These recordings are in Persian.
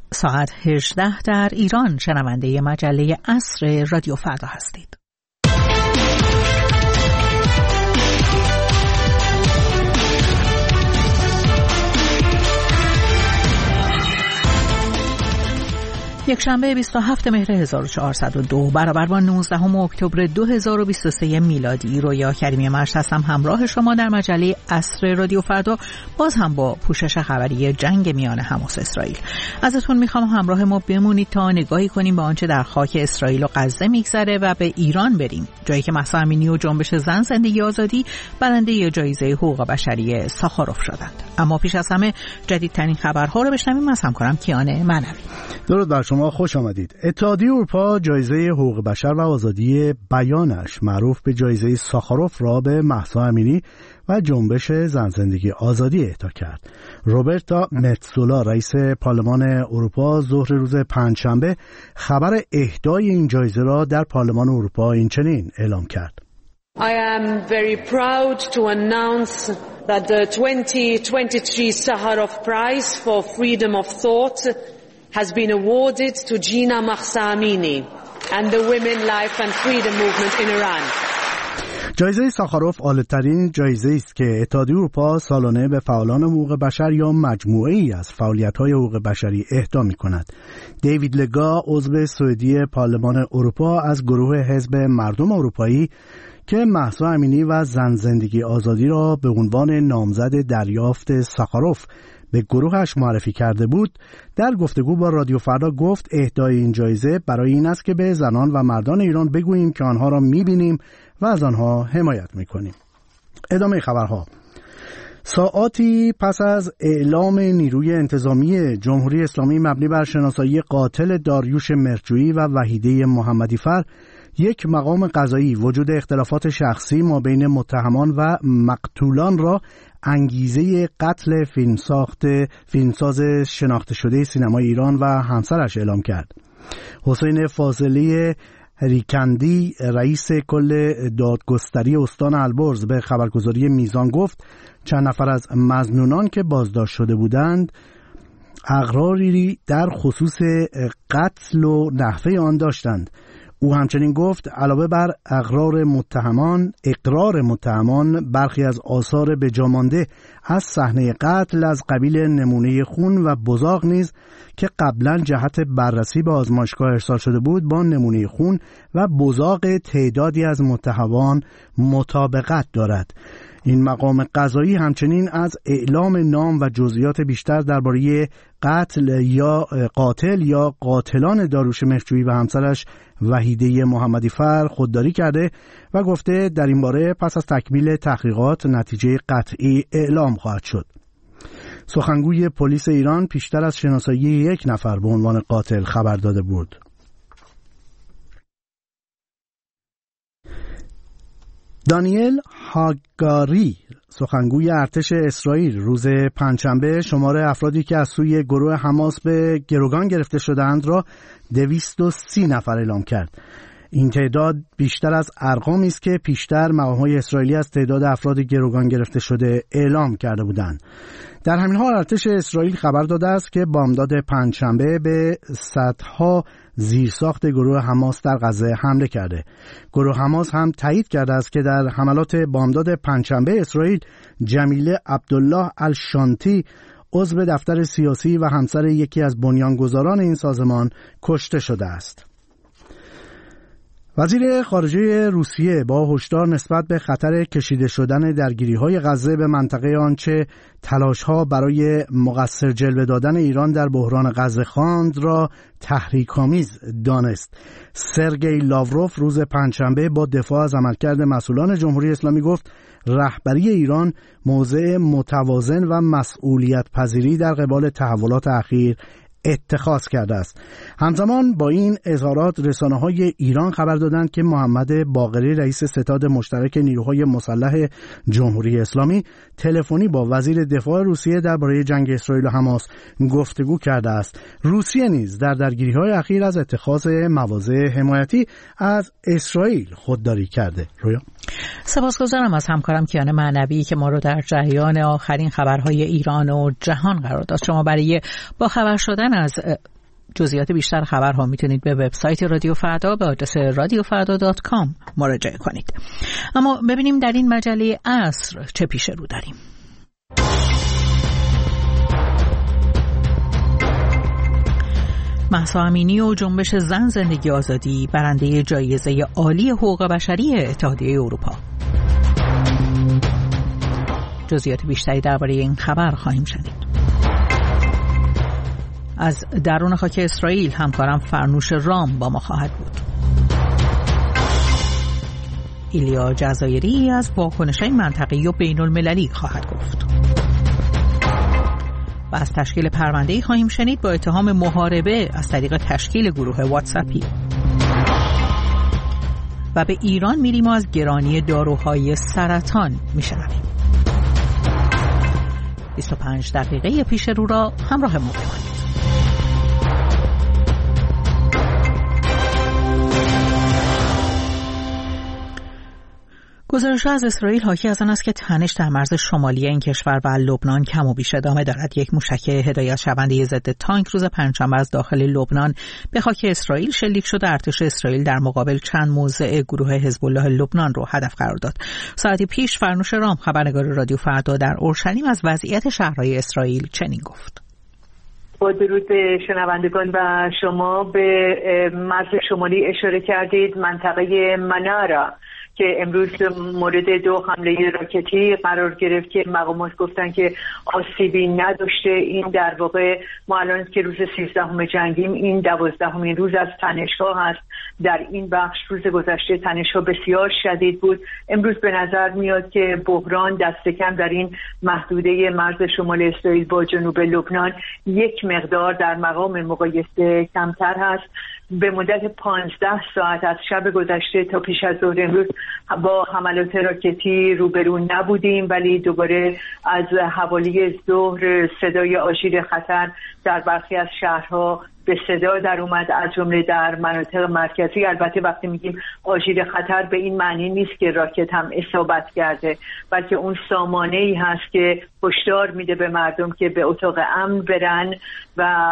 ساعت 18 در ایران شنونده مجله عصر رادیو فردا هستید. یک شنبه 27 مهر 1402 برابر با 19 اکتبر 2023 میلادی رویا کریمی مرش هستم همراه شما در مجله عصر رادیو فردا، باز هم با پوشش خبری جنگ میان حماس و اسرائیل. ازتون میخوام همراه ما بمونید تا نگاهی کنیم به آنچه در خاک اسرائیل و غزه میگذره و به ایران بریم، جایی که مهسا امینی و جنبش زن زندگی آزادی برنده جایزه حقوق بشری ساخاروف شدند. اما پیش از همه جدیدترین خبرها رو بشنویم از همکارم کیان معنوی. درود بر شما، خوش آمدید. اتحادیه اروپا جایزه حقوق بشر و آزادی بیانش معروف به جایزه ساخاروف را به مهسا امینی و جنبش زن زندگی آزادی اهدا کرد. روبرتا متسولا رئیس پارلمان اروپا ظهر روز پنجشنبه خبر اهدای این جایزه را در پارلمان اروپا اینچنین اعلام کرد: I am very proud to announce that the 2023 Sakharov Prize for Freedom of Thought has been awarded to Gina Mahsa Amini and the Women, Life and Freedom Movement in Iran. جایزه ساخاروف عالی‌ترین جایزه است که اتحادیه اروپا سالانه به فعالان حقوق بشر یا مجموعه‌ای از فعالیت‌های حقوق بشری اهدا می‌کند. دیوید لگا عضو سوئدی پارلمان اروپا از گروه حزب مردم اروپایی که مهسا امینی و زن زندگی آزادی را به عنوان نامزد دریافت ساخاروف به گروهش معرفی کرده بود، در گفتگو با رادیو فردا گفت اهدای این جایزه برای این است که به زنان و مردان ایران بگوییم که آنها را می‌بینیم و از آنها حمایت می‌کنیم. ادامه خبرها. ساعاتی پس از اعلام نیروی انتظامی جمهوری اسلامی مبنی بر شناسایی قاتل داریوش مهرجویی و وحیده محمدی‌فر، یک مقام قضایی وجود اختلافات شخصی مابین متهمان و مقتولان را انگیزه قتل فیلمساز شناخته شده سینمای ایران و همسرش اعلام کرد. حسین فاضلی ریکندی رئیس کل دادگستری استان البرز به خبرگزاری میزان گفت چند نفر از مظنونان که بازداشت شده بودند اقراری در خصوص قتل و نحوه آن داشتند. او همچنین گفت علاوه بر اقرار متهمان برخی از آثار بجامانده از صحنه قتل از قبیل نمونه خون و بزاق نیز که قبلا جهت بررسی به آزمایشگاه ارسال شده بود با نمونه خون و بزاق تعدادی از متهمان مطابقت دارد. این مقام قضایی همچنین از اعلام نام و جزئیات بیشتر درباره قاتل یا قاتلان داریوش مهرجویی و همسرش وحیده محمدی‌فر خودداری کرده و گفته در این باره پس از تکمیل تحقیقات نتیجه قطعی اعلام خواهد شد. سخنگوی پلیس ایران پیشتر از شناسایی یک نفر به عنوان قاتل خبر داده بود. دانیل هاگاری سخنگوی ارتش اسرائیل روز پنجشنبه شمار افرادی که از سوی گروه حماس به گروگان گرفته شدند را 230 نفر اعلام کرد. این تعداد بیشتر از ارقامی است که پیشتر مقام‌های اسرائیلی از تعداد افراد گروگان گرفته شده اعلام کرده بودند. در همین حال ارتش اسرائیل خبر داده است که بامداد پنجشنبه به صدها زیرساخت گروه حماس در غزه حمله کرده. گروه حماس هم تایید کرده است که در حملات بامداد پنجشنبه اسرائیل جمیله عبدالله الشانتی عضو دفتر سیاسی و همسر یکی از بنیانگذاران این سازمان کشته شده است. وزیر خارجه روسیه با هشدار نسبت به خطر کشیده شدن درگیری‌های غزه به منطقه آنچه تلاش‌ها برای مقصر جلوه دادن ایران در بحران غزه خواند را تحریک‌آمیز دانست. سرگئی لاوروف روز پنجشنبه با دفاع از عملکرد مسئولان جمهوری اسلامی گفت رهبری ایران موضع متوازن و مسئولیت پذیری در قبال تحولات اخیر اتخاذ کرده است. همزمان با این اظهارات رسانه‌های ایران خبر دادند که محمد باقری رئیس ستاد مشترک نیروهای مسلح جمهوری اسلامی تلفنی با وزیر دفاع روسیه درباره جنگ اسرائیل و حماس گفتگو کرده است. روسیه نیز در درگیری‌های اخیر از اتخاذ مواضع حمایتی از اسرائیل خودداری کرده. رویا سپاسگزارم از همکارم کیان معنوی که ما رو در جریان آخرین خبرهای ایران و جهان قرار داد. شما برای با خبر شدن از جزئیات بیشتر خبرها میتونید به وبسایت رادیو فردا به آدرس radiofarda.com مراجعه کنید. اما ببینیم در این مجله عصر چه پیش رو داریم. مهسا امینی و جنبش زن زندگی آزادی برنده جایزه عالی حقوق بشری اتحادیه اروپا. جزئیات بیشتری درباره این خبر خواهیم شنید. از درون خاک اسرائیل همکارم فرنوش رام با ما خواهد بود. ایلیا جزایری از واکنش‌های منطقه‌ای و بین‌المللی خواهد گفت. و از تشکیل پرونده‌ای خواهیم شنید با اتهام محاربه از طریق تشکیل گروه واتساپی. و به ایران میریم و از گرانی داروهای سرطان میشنویم. 25 دقیقه پیش رو را همراه ما بمانید. گزارش‌ها از اسرائیل حاکی از آن است که تنش در مرز شمالی این کشور و لبنان کم و بیش ادامه دارد. یک موشک هدایت شونده ضد تانک روز پنجشنبه از داخل لبنان به خاک اسرائیل شلیک شد. ارتش اسرائیل در مقابل چند موضع گروه حزب الله لبنان رو هدف قرار داد. ساعتی پیش فرنوش رام خبرنگار رادیو فردا در اورشلیم از وضعیت شهرهای اسرائیل چنین گفت: با درود به شنوندگان و شما، به مرز شمالی اشاره کردید. منطقه منارا که امروز مورد 2 حمله راکتی قرار گرفت که مقامات گفتن که آسیبی نداشته. این در واقع ما الان که روز 13 جنگیم، این 12مین روز از تنش‌ها هست در این بخش. روز گذشته تنش‌ها بسیار شدید بود. امروز به نظر میاد که بحران دست کم در این محدوده مرز شمال اسرائیل با جنوب لبنان یک مقدار در مقام مقایسه کمتر هست. به مدت 15 ساعت از شب گذشته تا پیش از ظهر امروز با حملات راکتی روبرو نبودیم، ولی دوباره از حوالی ظهر صدای آژیر خطر در برخی از شهرها به صدا در اومد، از جمله در مناطق مرکزی. البته وقتی میگیم آژیر خطر به این معنی نیست که راکت هم اصابت کرده، بلکه اون سامانه‌ای هست که هشدار میده به مردم که به اتاق امن برن و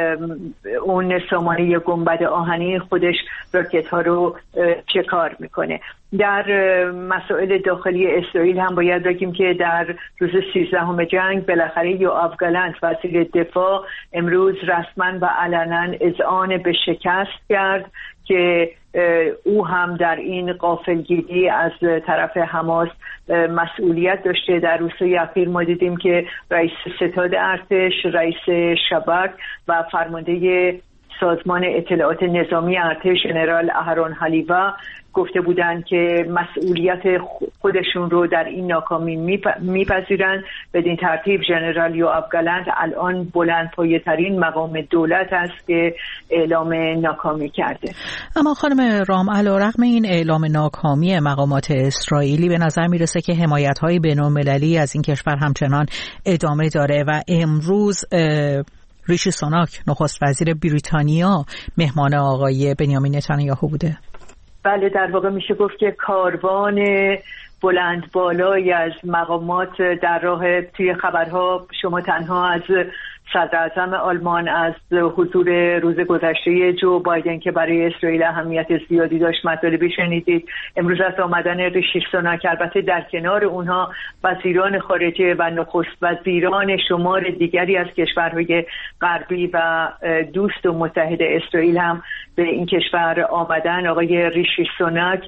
اون سامانه گنبد آهنی خودش راکت ها رو شکار میکنه. در مسائل داخلی اسرائیل هم باید بگیم که در روز 13 جنگ بالاخره یوآف گالنت وزیر دفاع امروز رسما و علنا اذعان به شکست کرد که او هم در این غافلگیری از طرف حماس مسئولیت داشته. در روزهای اخیر ما دیدیم که رئیس ستاد ارتش، رئیس شبک و فرمانده سازمان اطلاعات نظامی ارتش ژنرال اهرون حلیوا گفته بودند که مسئولیت خودشون رو در این ناکامی میپذیرند. بدین ترتیب ژنرال یوآف گالنت الان بلندپایه‌ترین مقام دولت است که اعلام ناکامی کرده. اما خانم رام، علیرغم این اعلام ناکامی مقامات اسرائیلی، به نظر میرسه که حمایت‌های بین‌المللی از این کشور همچنان ادامه داره و امروز ریشی سوناک نخست وزیر بریتانیا مهمان آقای بنیامین نتانیاهو بوده. بله، در واقع میشه گفت که کاروان بلند بالای از مقامات در راه. توی خبرها شما تنها از صدر اعظم آلمان از حضور روز گذشته جو بایدن که برای اسرائیل اهمیت زیادی داشت مطالبی شنیدید. امروز از آمدن ریشی سوناک، البته در کنار اونها وزیران خارجه و نخست وزیران شمار دیگری از کشورهای غربی و دوست و متحد اسرائیل هم به این کشور آمدن. آقای ریشی سوناک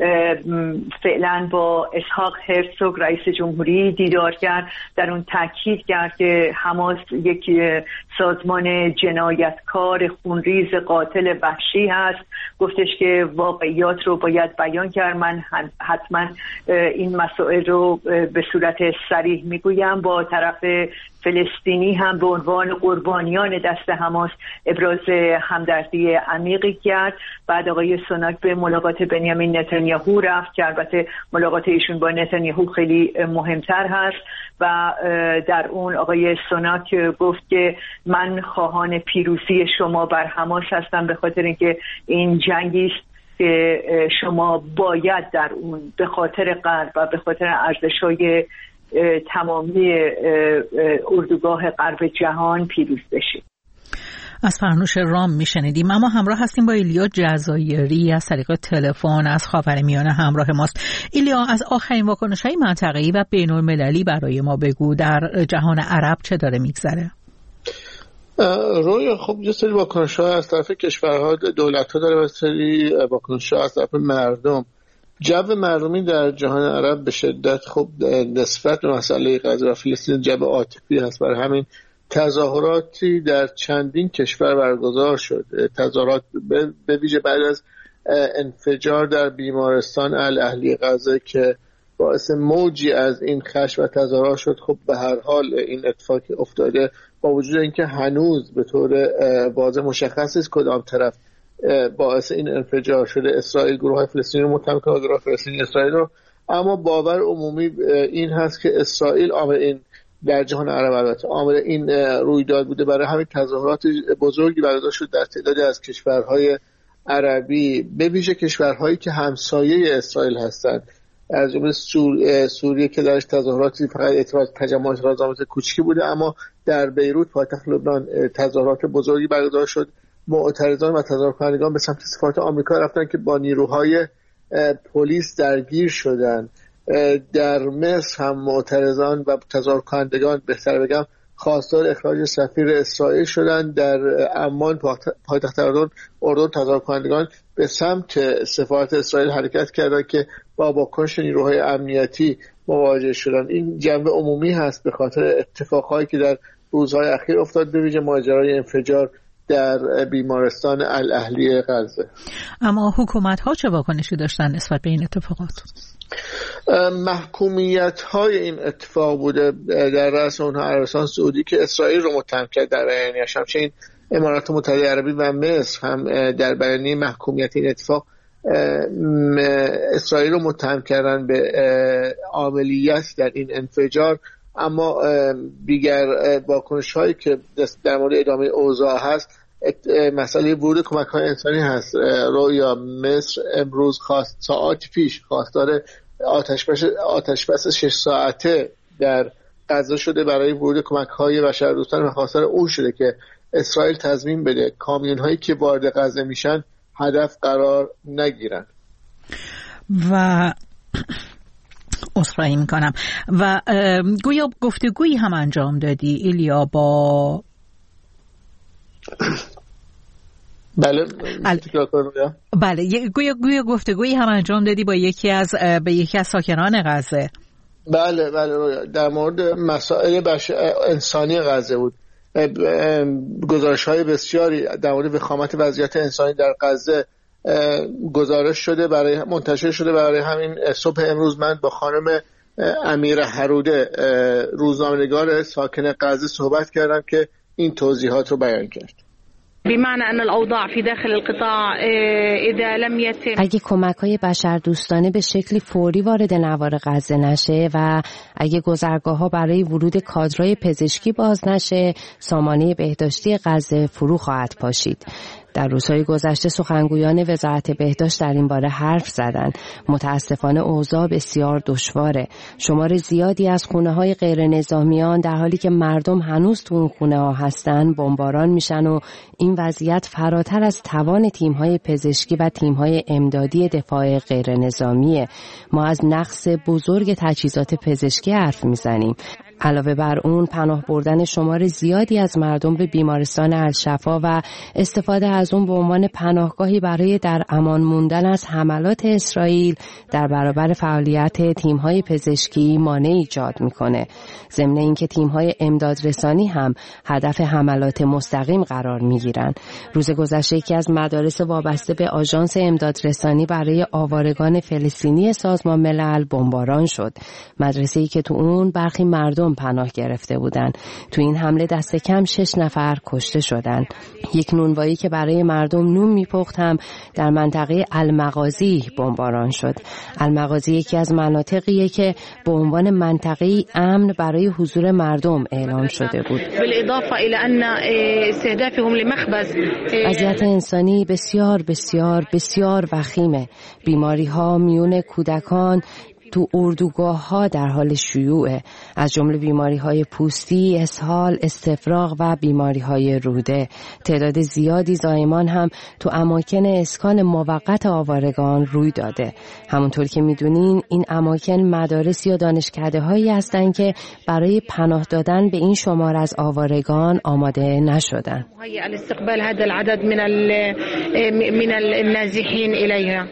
فعلا با اسحاق هرزوگ رئیس جمهوری دیدار کرد، در اون تاکید کرد که حماس یک سازمان جنایتکار خونریز قاتل وحشی هست. گفتش که واقعیات رو باید بیان کرد. من حتما این مسائل رو به صورت صریح میگویم. با طرف فلسطینی هم به عنوان قربانیان دست حماس ابراز همدردی عمیقی کرد. بعد آقای سوناک به ملاقات بنیامین نتانیاهو رفت که البته ملاقات ایشون با نتانیاهو خیلی مهمتر هست و در اون آقای سوناک گفت که من خواهان پیروزی شما بر حماس هستم، به خاطر اینکه این جنگی است که شما باید در اون به خاطر غرب و به خاطر ارزش‌های تمامی اردوگاه غرب جهان پیروز بشید. از فرنوش رام میشنیدیم. اما همراه هستیم با ایلیا جزایری از طریق تلفن از خاورمیانه همراه ماست. ایلیا، از آخرین واکنش‌های منطقه‌ای و بین‌المللی برای ما بگو. در جهان عرب چه داره میگذره؟ رویا خب یه سری واکنش‌ها از طرف کشورها، دولت‌ها داره و سری واکنش‌ها از طرف مردم. جو مردمی در جهان عرب به شدت خب نسبت به مسئله غزه و فلسطین جو عاطفی هست. برای همین تظاهراتی در چندین کشور برگزار شد. تظاهرات به ویژه بعد از انفجار در بیمارستان الاهلی غزه که باعث موجی از این خشم و تظاهرات شد. خب به هر حال این اتفاقی افتاده با وجود اینکه هنوز به طور واضح مشخص است کدام طرف باعث این انفجار شده، اسرائیل، گروه‌های فلسطینی رو متهم کرده، گروه فلسطینی اسرائیل رو، اما باور عمومی این هست که اسرائیل عامل این در جهان عرب البته عامل این رویداد بوده. برای همین تظاهرات بزرگی برگزار شد در تعدادی از کشورهای عربی، به ویژه کشورهایی که همسایه اسرائیل هستند، از جمله سوریه که درش تظاهراتی فقط تجمع اعتراض کوچکی بوده، اما در بیروت پایتخت لبنان تظاهرات بزرگی برگزار شد. معترضان و تظاهرکنندگان به سمت سفارت آمریکا رفتن که با نیروهای پلیس درگیر شدند. در مصر هم معترضان و تظاهرکنندگان بهتر بگم خواستار اخراج سفیر اسرائیل شدند. در عمان پایتخت اردن تظاهرکنندگان به سمت سفارت اسرائیل حرکت کردند که با واکنش نیروهای امنیتی مواجه شدند. این جنبه عمومی هست به خاطر اتفاقهایی که در روزهای اخیر افتاد، به ویژه ماجرای انفجار در بیمارستان الاهلی غزه. اما حکومت‌ها چه واکنشی داشتن نسبت به این اتفاقات؟ محکومیت‌های این اتفاق بوده در رأس اونها عربستان سعودی که اسرائیل رو متهم کرد در بیانیه‌اش، همچنین امارات متحده عربی و مصر هم در بیانیه محکومیت این اتفاق اسرائیل رو متهم کردن به عاملیت در این انفجار. اما دیگر واکنش‌هایی که در مورد ادامه اوضاع هست، مسئله ورود کمک‌های انسانی هست. رویا مصر امروز ساعات پیش خواستار آتشبس 6 ساعته در غزه شده برای ورود کمک‌های بشردوستانه و خواستار اون شده که اسرائیل تضمین بده کامیون‌هایی که وارد غزه میشن هدف قرار نگیرن. و عذرخواهی میکنم. و گویا گفتگویی هم انجام دادی ایلیا با بله گویا گفتگویی هم انجام دادی با یکی از ساکنان غزه. بله در مورد مسائل انسانی غزه بود. گزارش‌های بسیاری در مورد وخامت وضعیت انسانی در غزه منتشر شده. برای همین صبح امروز من با خانم امیر هروده روزنامه‌نگار ساکن غزه صحبت کردم که این توضیحات رو بیان کرد. بمعنى أن الأوضاع في داخل القطاع إذا لم يتم اگه کمک‌های بشردوستانه به شکلی فوری وارد نوار غزه نشه و اگه گذرگاه‌ها برای ورود کادرهای پزشکی باز نشه، سامانه بهداشتی غزه فرو خواهد پاشید. در روزهای گذشته سخنگویان وزارت بهداشت در این باره حرف زدند. متاسفانه اوضاع بسیار دشواره. شمار زیادی از خونه‌های غیر نظامیان در حالی که مردم هنوز تو اون خونه‌ها هستن بمباران میشن و این وضعیت فراتر از توان تیم‌های پزشکی و تیم‌های امدادی دفاع غیر نظامیه. ما از نقص بزرگ تجهیزات پزشکی حرف میزنیم. علاوه بر اون پناه بردن شمار زیادی از مردم به بیمارستان الشفا و استفاده از اون به عنوان پناهگاهی برای در امان موندن از حملات اسرائیل در برابر فعالیت تیم‌های پزشکی مانع ایجاد میکنه. ضمن اینکه تیم‌های امدادرسانی هم هدف حملات مستقیم قرار میگیرن. روز گذشته یکی از مدارس وابسته به آژانس امدادرسانی برای آوارگان فلسطینی سازمان ملل بمباران شد. مدرسه‌ای که تو اون برخی مردم پناه گرفته بودن. تو این حمله دست کم 6 نفر کشته شدن. یک نونوایی که برای مردم نون میپخت هم در منطقه المغازی بمباران شد. المغازی یکی از مناطقیه که به عنوان منطقه امن برای حضور مردم اعلام شده بود. بالاضافه الى ان استهدافهم لمخبز وضعیت انسانی بسیار بسیار بسیار وخیمه. بیماری ها میون کودکان تو اردوگاه‌ها در حال شیوعه، از جمله بیماری‌های پوستی، اسهال، استفراغ و بیماری‌های روده. تعداد زیادی زایمان هم تو اماکن اسکان موقت آوارگان روی داده. همونطور که می‌دونین این اماکن مدارس یا دانشکده‌هایی هستند که برای پناه دادن به این شمار از آوارگان آماده نشدن. استقبال هذا العدد من النازحين إليها.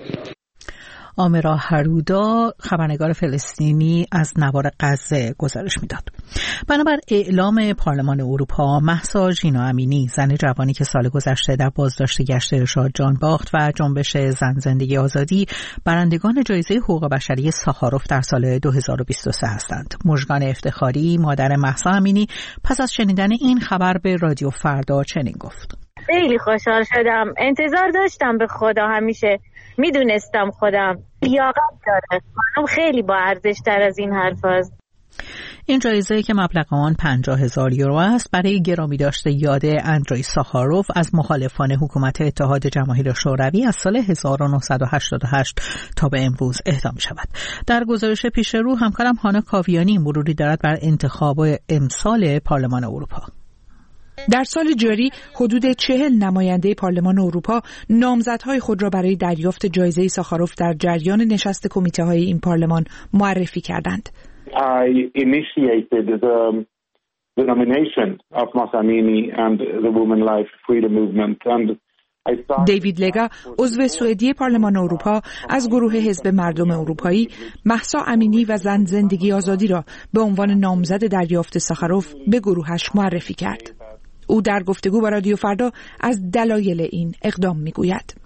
آمرا هرودا خبرنگار فلسطینی از نوار غزه گزارش میداد. بنابر اعلام پارلمان اروپا، مهسا ژینا امینی، زن جوانی که سال گذشته در بازداشت گشت ارشاد جان باخت و جنبش زن زندگی آزادی برندگان جایزه حقوق بشری ساخاروف در سال 2023 هستند. مژگان افتخاری، مادر مهسا امینی، پس از شنیدن این خبر به رادیو فردا چنین گفت: خیلی خوشحال شدم. انتظار داشتم به خدا، همیشه میدونستم خودم لیاقت داره. خانم خیلی با ارزش تر از این حرف هست. این جایزه که مبلغ آن 50,000 یورو است برای گرامی داشته یاد اندری ساخاروف از مخالفان حکومت اتحاد جماهیر شوروی از سال 1988 تا به امروز اهدا می شود. در گزارش پیش رو همکارم هانا کاویانی مروری دارد بر انتخاب امسال پارلمان اروپا. در سال جاری حدود 40 نماینده پارلمان اروپا نامزدهای خود را برای دریافت جایزه ساخاروف در جریان نشست کمیته‌های این پارلمان معرفی کردند. I initiated the nomination of Mahsa Amini and the Women Life Freedom Movement and دیوید لگا، عضو سوئدی پارلمان اروپا، از گروه حزب مردم اروپایی مهسا امینی و زن زندگی آزادی را به عنوان نامزد دریافت ساخاروف به گروهش معرفی کرد. او در گفتگو با رادیو فردا از دلایل این اقدام میگوید: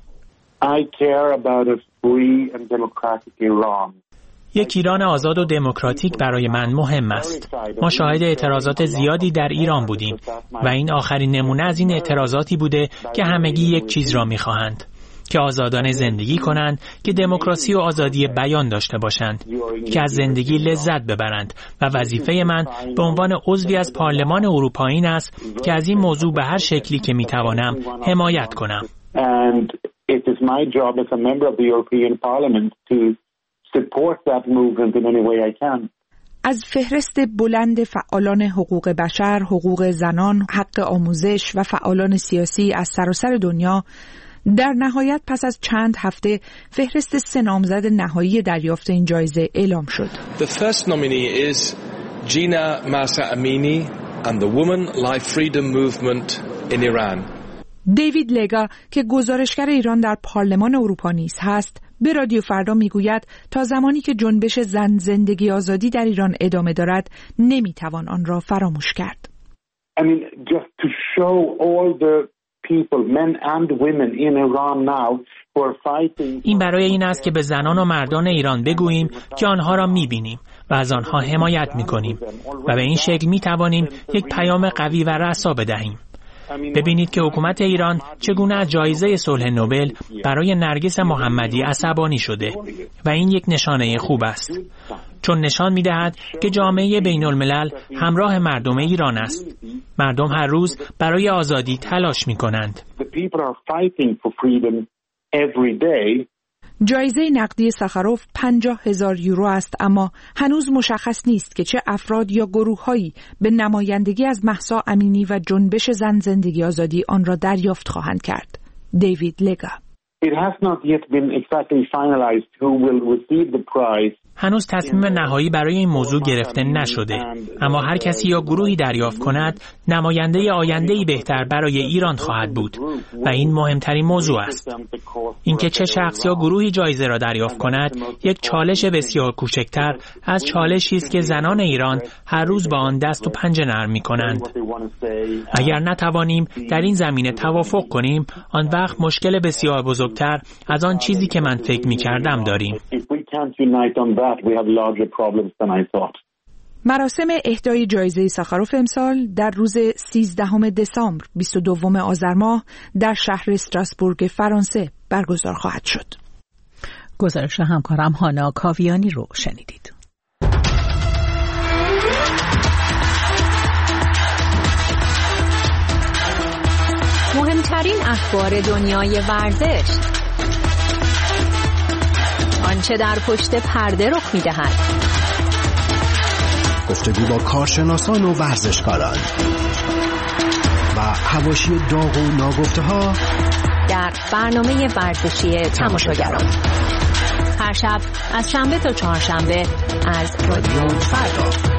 I care about a free and democratic Iran. یک ایران آزاد و دموکراتیک برای من مهم است. ما شاهد اعتراضات زیادی در ایران بودیم و این آخرین نمونه از این اعتراضاتی بوده که همگی یک چیز را می‌خواهند، که آزادانه زندگی کنند، که دموکراسی و آزادی بیان داشته باشند، که از زندگی لذت ببرند و وظیفه من به عنوان عضوی از پارلمان اروپا این است که از این موضوع به هر شکلی که می‌توانم حمایت کنم. And it is my job as a member of the European Parliament to support that movement in any way I can. از فهرست بلند فعالان حقوق بشر، حقوق زنان، حق آموزش و فعالان سیاسی از سراسر دنیا، در نهایت پس از چند هفته فهرست 3 نامزد نهایی دریافت این جایزه اعلام شد. The first nominee is Gina Mahsa Amini and the Women Life Freedom Movement in Iran. دیوید لگا که گزارشگر ایران در پارلمان اروپا نیز هست، به رادیو فردا میگوید تا زمانی که جنبش زن زندگی آزادی در ایران ادامه دارد نمیتوان آن را فراموش کرد. I mean, just to show all the people, men and women in Iran now who are fighting. این برای این است که به زنان و مردان ایران بگوییم که آنها را میبینیم و از آنها حمایت میکنیم و به این شکل میتوانیم یک پیام قوی و رسا بدهیم. ببینید که حکومت ایران چگونه از جایزه صلح نوبل برای نرگس محمدی عصبانی شده و این یک نشانه خوب است، چون نشان می‌دهد که جامعه بین‌الملل همراه مردم ایران است. مردم هر روز برای آزادی تلاش می‌کنند. جایزه نقدی ساخاروف 50,000 یورو است، اما هنوز مشخص نیست که چه افراد یا گروه‌هایی به نمایندگی از مهسا امینی و جنبش زن زندگی آزادی آن را دریافت خواهند کرد. دیوید لگا: It has not yet been exactly finalized who will receive the prize. هنوز تصمیم نهایی برای این موضوع گرفته نشده، اما هر کسی یا گروهی دریافت کند نماینده آینده‌ای بهتر برای ایران خواهد بود و این مهمترین موضوع است. اینکه چه شخص یا گروهی جایزه را دریافت کند یک چالش بسیار کوچکتر از چالشی است که زنان ایران هر روز با آن دست و پنجه نرم می‌کنند. اگر نتوانیم در این زمینه توافق کنیم، آن وقت مشکل بسیار بزرگتر از آن چیزی که من فکر می‌کردم داریم. مراسم اهدای جایزه ساخاروف امسال در روز 13 دسامبر 22 آذر ماه در شهر استراسبورگ فرانسه برگزار خواهد شد. گزارش همکارم هانا کاویانی رو شنیدید. مهمترین اخبار دنیای ورزش. آنچه در پشت پرده رخ می‌دهد. گفتگو با کارشناسان و ورزشکاران و حواشی داغ و ناگفته‌ها در برنامه ورزشی تماشاگران هر شب از شنبه تا چهارشنبه از رادیو فردا.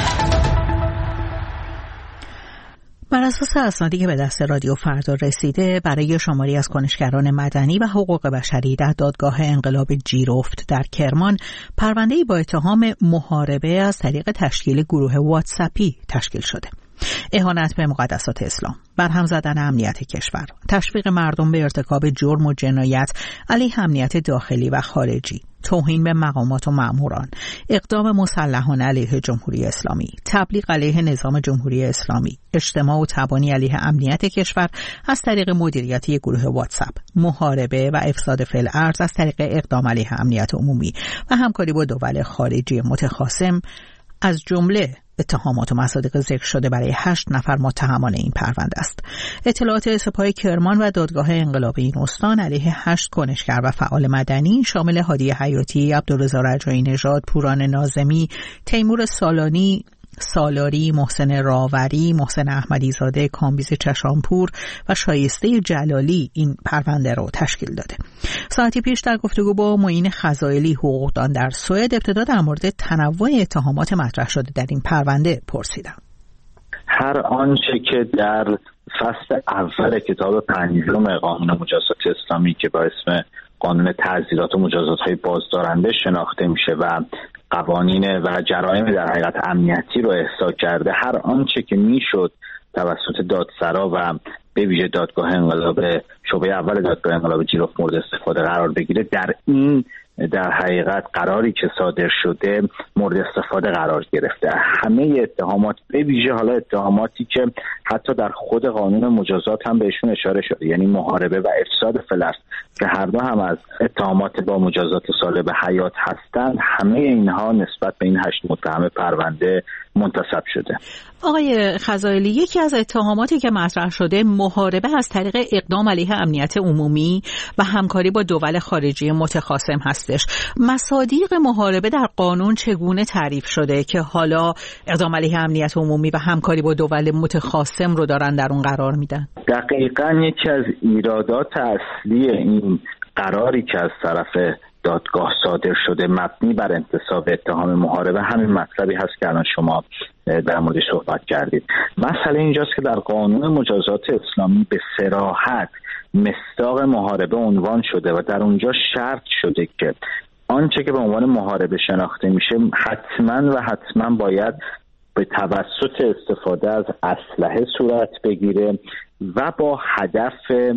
بر اساس اسنادی که به دست رادیو فردا رسیده، برای شماری از کنشگران مدنی و حقوق بشری در دادگاه انقلاب جیرفت در کرمان پرونده‌ای با اتهام محاربه از طریق تشکیل گروه واتساپی تشکیل شده. اهانت به مقدسات اسلام، برهم زدن امنیت کشور، تشویق مردم به ارتکاب جرم و جنایت علیه امنیت داخلی و خارجی، توهین به مقامات و مأموران، اقدام مسلحانه علیه جمهوری اسلامی، تبلیغ علیه نظام جمهوری اسلامی، اجتماع و تبانی علیه امنیت کشور از طریق مدیریت یک گروه واتساپ، محاربه و افساد فی الارض از طریق اقدام علیه امنیت عمومی و همکاری با دول خارجی متخاصم از جمله اتهامات و مصادیق ذکر شده برای 8 نفر متهمان این پرونده است. اطلاعات سپاه کرمان و دادگاه انقلاب این استان علیه 8 کنشگر و فعال مدنی شامل هادی حیاتی، عبدالرضا رجایی نژاد، پوران ناظمی، تیمور سالاری، محسن راوری، محسن احمدی زاده، کامبیز چشانپور و شایسته جلالی این پرونده رو تشکیل داده. ساعتی پیش در گفتگو با معین خزائلی حقوقدان در سوئد ابتدا در مورد تنوع اتهامات مطرح شده در این پرونده پرسیدم. هر آنچه که در فصل اول کتاب 5 قانون مجازات اسلامی که با اسم قانون تعزیرات و مجازات‌های بازدارنده شناخته میشه و قوانین و جرایم در حقیقت امنیتی رو احصا کرده، هر آنچه که میشد توسط دادسرا و به ویژه دادگاه انقلاب شعبه اول دادگاه انقلاب جیرفت مورد استفاده قرار بگیره، در حقیقت قراری که صادر شده مورد استفاده قرار گرفته. همه اتهامات، به ویژه حالا اتهاماتی که حتی در خود قانون مجازات هم بهشون اشاره شده، یعنی محاربه و افساد فی الارض که هر دو هم از اتهامات با مجازات سالب حیات هستند، همه اینها نسبت به این 8 متهم پرونده منتسب شده. آقای خزائلی، یکی از اتهاماتی که مطرح شده محاربه از طریق اقدام علیه امنیت عمومی و همکاری با دول خارجی متخاصم هستش. مصادیق محاربه در قانون چگونه تعریف شده که حالا اقدام علیه امنیت عمومی و همکاری با دول متخاصم رو دارن در اون قرار میدن؟ دقیقاً یکی از ایرادات اصلی این قراری که از طرف دادگاه صادر شده مبنی بر انتصاب اتهام محاربه همین مطلبی هست که الان شما در موردش صحبت کردید. مسئله اینجاست که در قانون مجازات اسلامی به صراحت مصداق محاربه عنوان شده و در اونجا شرط شده که آنچه که به عنوان محاربه شناخته میشه حتما باید به توسط استفاده از اسلحه صورت بگیره و با هدف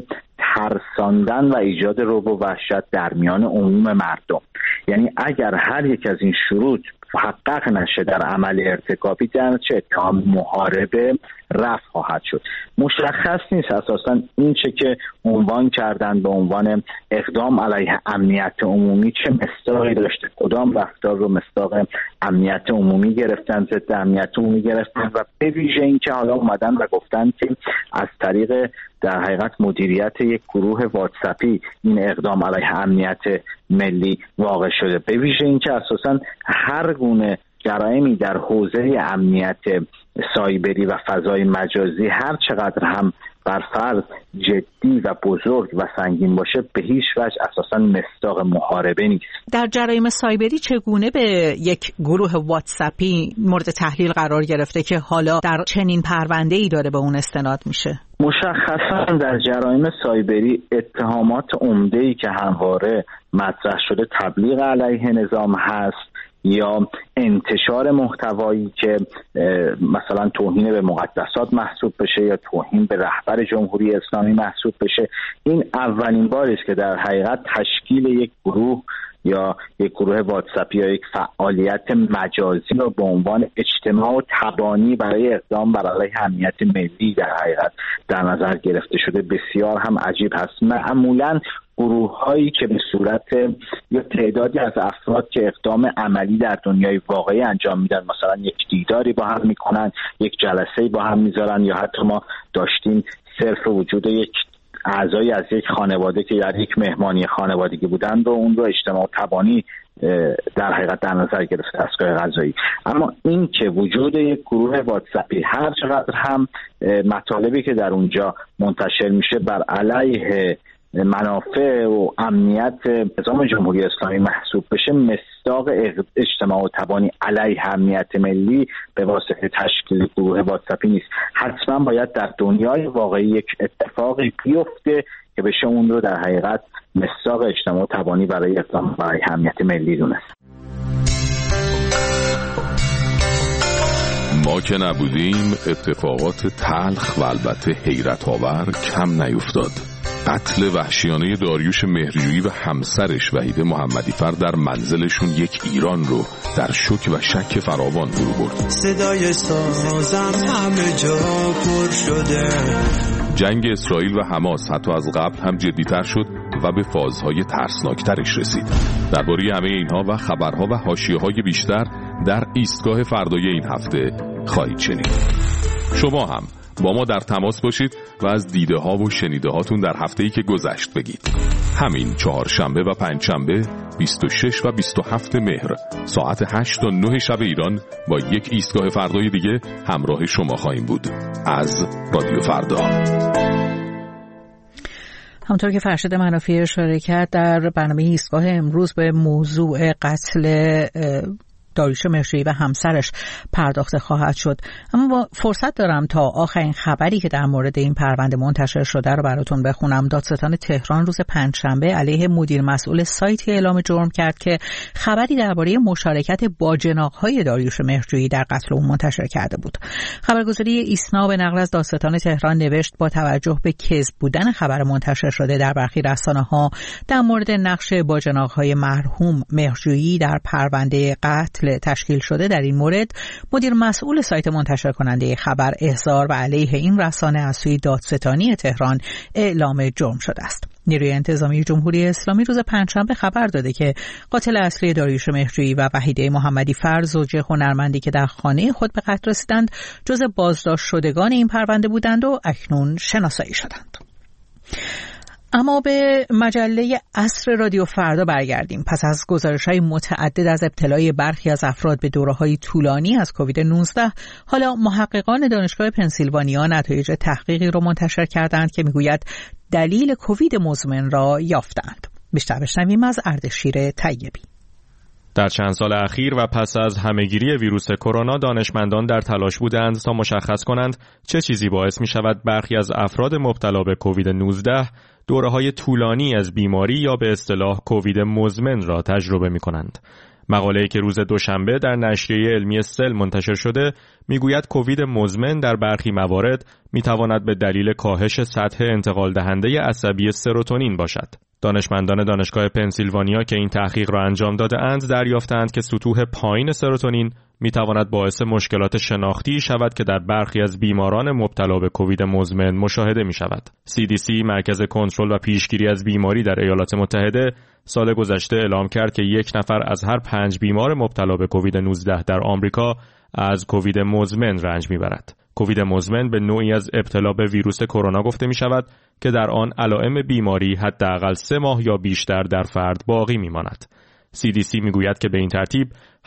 ترساندن و ایجاد رعب و وحشت در میان عموم مردم. یعنی اگر هر یک از این شروط محقق نشه در عمل ارتکابی، در چه اتهام محاربه رفع خواهد شد. مشخص نیست اساساً این چه که عنوان کردن به عنوان اقدام علیه امنیت عمومی چه مصداقی داشته، کدام رفتار رو مصداق امنیت عمومی گرفتن، ضد امنیت عمومی گرفتن و به ویژه این که حالا اومدن و گفتن که از طریق در حقیقت مدیریت یک گروه واتساپی این اقدام علیه امنیت ملی واقع شده. به ویژه این که اساساً هر گونه جرایمی در حوزه امنیت سایبری و فضای مجازی هر چقدر هم بر فرض جدی و بزرگ و سنگین باشه به هیچ وجه اساساً مصداق محاربه نیست. در جرایم سایبری چگونه به یک گروه واتساپی مورد تحلیل قرار گرفته که حالا در چنین پرونده‌ای داره به اون استناد میشه؟ مشخصاً در جرایم سایبری اتهامات عمده‌ای که همواره مطرح شده تبلیغ علیه نظام هست یا انتشار محتوایی که مثلا توهین به مقدسات محسوب بشه یا توهین به رهبر جمهوری اسلامی محسوب بشه. این اولین باری است که در حقیقت تشکیل یک گروه یا یک گروه واتساپی یا یک فعالیت مجازی رو به عنوان اجتماع و تبانی برای اقدام بر علیه امنیت ملی در حقیقت در نظر گرفته شده بسیار هم عجیب هست. معمولاً گروه هایی که به صورت یا تعدادی از افراد که اقدام عملی در دنیای واقعی انجام میدن، مثلا یک دیداری با هم میکنن، یک جلسه با هم میذارن، یا حتی ما داشتیم صرف وجود یک اعضایی از یک خانواده که در یک مهمانی خانوادگی بودند و اون رو اجتماع تبانی در حقیقت در نظر گرفته دستگاه قضایی. اما این که وجود یک گروه واتساپی هر چقدر هم مطالبی که در اونجا منتشر میشه بر علیه منافع و امنیت نظام جمهوری اسلامی محسوب بشه، مصداق اجتماع تبانی علیه امنیت ملی به واسطه تشکیل گروه واتساپی نیست. حتما باید در دنیای واقعی یک اتفاقی بیفته که بشه اون رو در حقیقت مصداق اجتماع تبانی برای اقدام برای امنیت ملی دونست. ما که نبودیم اتفاقات تلخ و البته حیرت آور کم نیفتاد. قتل وحشیانه داریوش مهرجویی و همسرش وحیده محمدیفر در منزلشون یک ایران رو در شوک و شک فراوان فرو برد. صدای سازم همه جا پر شده. جنگ اسرائیل و حماس حتی از قبل هم جدی‌تر شد و به فازهای ترسناکترش رسید. درباره همه اینها و خبرها و حاشیه‌های بیشتر در ایستگاه فردای این هفته خواهید شنید. شما هم با ما در تماس باشید و از دیده ها و شنیده هاتون در هفته‌ای که گذشت بگید. همین چهارشنبه و پنجشنبه 26 و 27 مهر ساعت 8 تا 9 شب ایران با یک ایستگاه فردای دیگه همراه شما خواهیم بود از رادیو فردا. همونطور که فرشاد منافی اشاره کرد، در برنامه ایستگاه امروز به موضوع قتل داریوش مهرجویی و همسرش پرداخته خواهد شد. اما با فرصت دارم تا آخرین خبری که در مورد این پرونده منتشر شده رو براتون بخونم. دادستان تهران روز پنجشنبه علیه مدیر مسئول سایتی اعلام جرم کرد که خبری درباره مشارکت باجناق‌های داریوش مهرجویی در قتل او منتشر کرده بود. خبرگزاری ایسنا به نقل از دادستان تهران نوشت با توجه به کذب بودن خبر منتشر شده در برخی رسانه‌ها در مورد نقش باجناق‌های مرحوم مهرجویی در پرونده قتل تشکیل شده، در این مورد مدیر مسئول سایت منتشر کننده خبر احضار و علیه این رسانه از سوی دادستانی تهران اعلام جرم شده است. نیروی انتظامی جمهوری اسلامی روز پنجشنبه خبر داده که قاتل اصلی داریوش مهرجویی و وحیده محمدیفر، زوجه هنرمندی که در خانه خود به قتل رسیدند، جز بازداشت شدگان این پرونده بودند و اکنون شناسایی شدند. اما به مجله عصر رادیو فردا برگردیم. پس از گزارش‌های متعدد از ابتلای برخی از افراد به دوره‌های طولانی از کووید 19، حالا محققان دانشگاه پنسیلوانیا نتایج تحقیقی را منتشر کردند که میگوید دلیل کووید مزمن را یافتند. بیشتر بشنویم از اردشیر طیبی. در چند سال اخیر و پس از همهگیری ویروس کرونا، دانشمندان در تلاش بودند تا مشخص کنند چه چیزی باعث می شود برخی از افراد مبتلا به کووید 19 دوره‌های طولانی از بیماری یا به اصطلاح کووید مزمن را تجربه می کنند. مقاله‌ای که روز دوشنبه در نشریه علمی سل منتشر شده میگوید کووید مزمن در برخی موارد میتواند به دلیل کاهش سطح انتقال دهنده عصبی سروتونین باشد. دانشمندان دانشگاه پنسیلوانیا که این تحقیق را انجام داده‌اند دریافتند که سطوح پایین سروتونین میتواند باعث مشکلات شناختی شود که در برخی از بیماران مبتلا به کووید مزمن مشاهده می شود. CDC مرکز کنترل و پیشگیری از بیماری در ایالات متحده سال گذشته اعلام کرد که 1 نفر از هر 5 بیمار مبتلا به کووید 19 در آمریکا از کووید مزمن رنج میبرد. کووید مزمن به نوعی از ابتلا به ویروس کرونا گفته می شود که در آن علائم بیماری حداقل 3 ماه یا بیشتر در فرد باقی میماند. CDC میگوید که به این ترتیب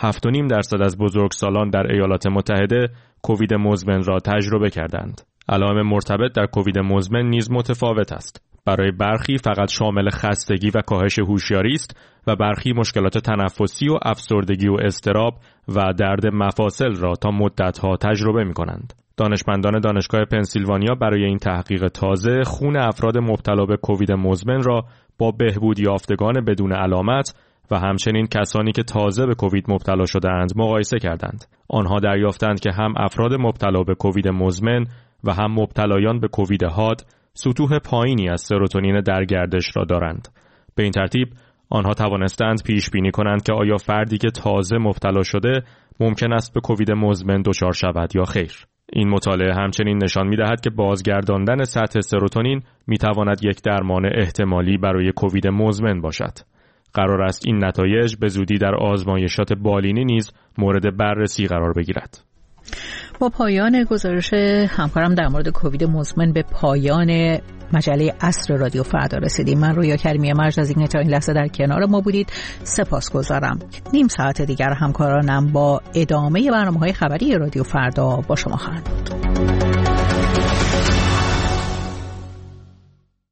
7.5% از بزرگسالان در ایالات متحده کووید مزمن را تجربه کردند. علائم مرتبط در کووید مزمن نیز متفاوت است. برای برخی فقط شامل خستگی و کاهش هوشیاری است و برخی مشکلات تنفسی و افسردگی و اضطراب و درد مفاصل را تا مدت‌ها تجربه می‌کنند. دانشمندان دانشگاه پنسیلوانیا برای این تحقیق تازه خون افراد مبتلا به کووید مزمن را با بهبود یافتگان بدون علامت و همچنین کسانی که تازه به کووید مبتلا شده‌اند مقایسه کردند. آنها دریافتند که هم افراد مبتلا به کووید مزمن و هم مبتلایان به کووید حاد سطوح پایینی از سروتونین در گردش را دارند. به این ترتیب آنها توانستند پیش بینی کنند که آیا فردی که تازه مبتلا شده ممکن است به کووید مزمن دچار شود یا خیر. این مطالعه همچنین نشان می‌دهد که بازگرداندن سطح سروتونین می‌تواند یک درمان احتمالی برای کووید مزمن باشد. قرار است این نتایج به زودی در آزمایشات بالینی نیز مورد بررسی قرار بگیرد. با پایان گزارش همکارم در مورد کووید مزمن به پایان مجله عصر رادیو فردا رسیدیم. من رویا کریمی مرج از اینکه تا این لحظه در کنار ما بودید سپاسگزارم. نیم ساعت دیگر همکارانم با ادامه برنامه‌های خبری رادیو فردا با شما خواهند بود.